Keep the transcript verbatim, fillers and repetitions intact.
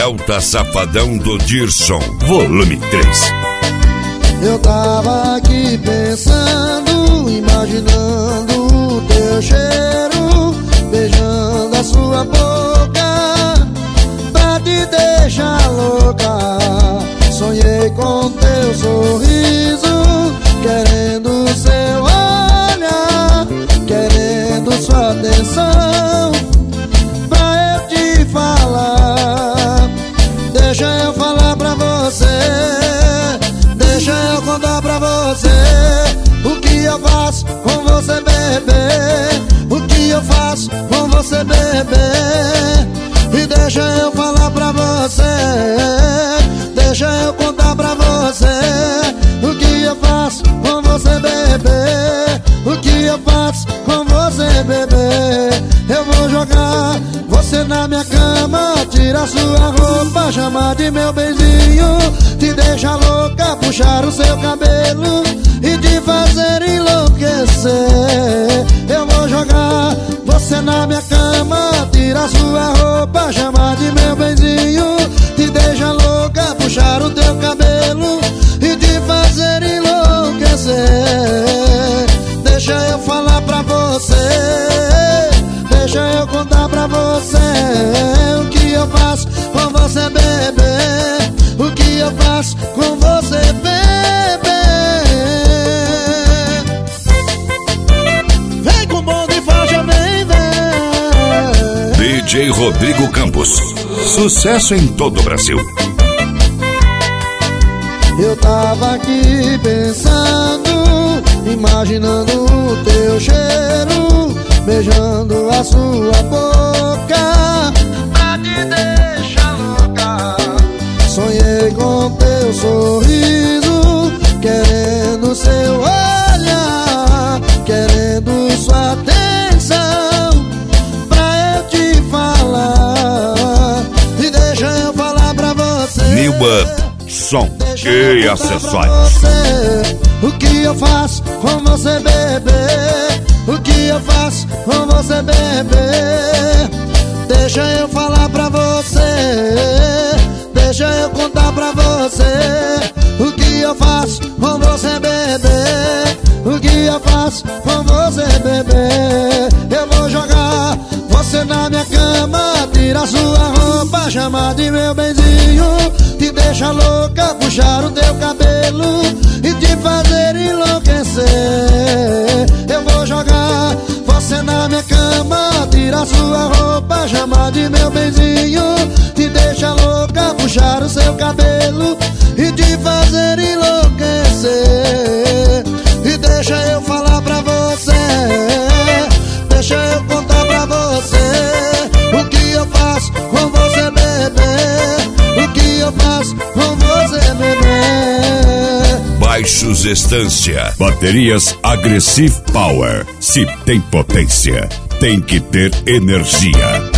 Delta Safadão do Dirson, volume três. Eu tava aqui pensando, imaginando o teu cheiro, beijando a sua boca, pra te deixar louca. Sonhei com teu sorriso, querendo seu olhar, querendo sua atenção, pra eu te falar. Deixa eu falar pra você, deixa eu contar pra você o que eu faço com você, bebê. O que eu faço com você, bebê. E deixa eu falar pra você, deixa eu contar pra você o que eu faço com você, bebê. O que eu faço com você, bebê. Eu vou jogar você na minha cama, tirar sua roupa, chamar de meu benzinho, te deixar louca, puxar o seu cabelo e te fazer enlouquecer. Eu vou jogar você na minha cama, tirar sua roupa, chamar de meu benzinho, te deixar louca, puxar o teu cabelo e te fazer enlouquecer. Deixa eu falar pra você, deixa eu contar pra você o que eu faço com você, bebê. O que eu faço com você, bebê. Vem com bom de faixa, vem, vem. D J Rodrigo Campos, sucesso em todo o Brasil. Eu tava aqui pensando, imaginando o teu cheiro, beijando a sua boca, pra te deixar louca. Sonhei com teu sorriso, querendo seu olhar, querendo sua atenção, pra eu te falar. E deixa eu falar pra você, New Up, som e acessórios. o que eu faço com você, bebê. O que eu faço com você, bebê. Deixa eu falar pra você, deixa eu contar pra você o que eu faço com você, bebê. O que eu faço com você, bebê. Eu vou jogar você na minha cama, tirar sua roupa, chamar de meu benzinho, te deixar louca, puxar o teu cabelo e te fazer enlouquecer. Eu vou jogar você na minha cama, tirar sua roupa, chamar de meu benzinho, te deixar louca, puxar o seu cabelo e te fazer enlouquecer. E deixa eu falar pra você, deixa eu contar pra você o que eu faço com você, bebê. O que eu faço com você, bebê. Baixos Estância, baterias Aggressive Power. Se tem potência, tem que ter energia.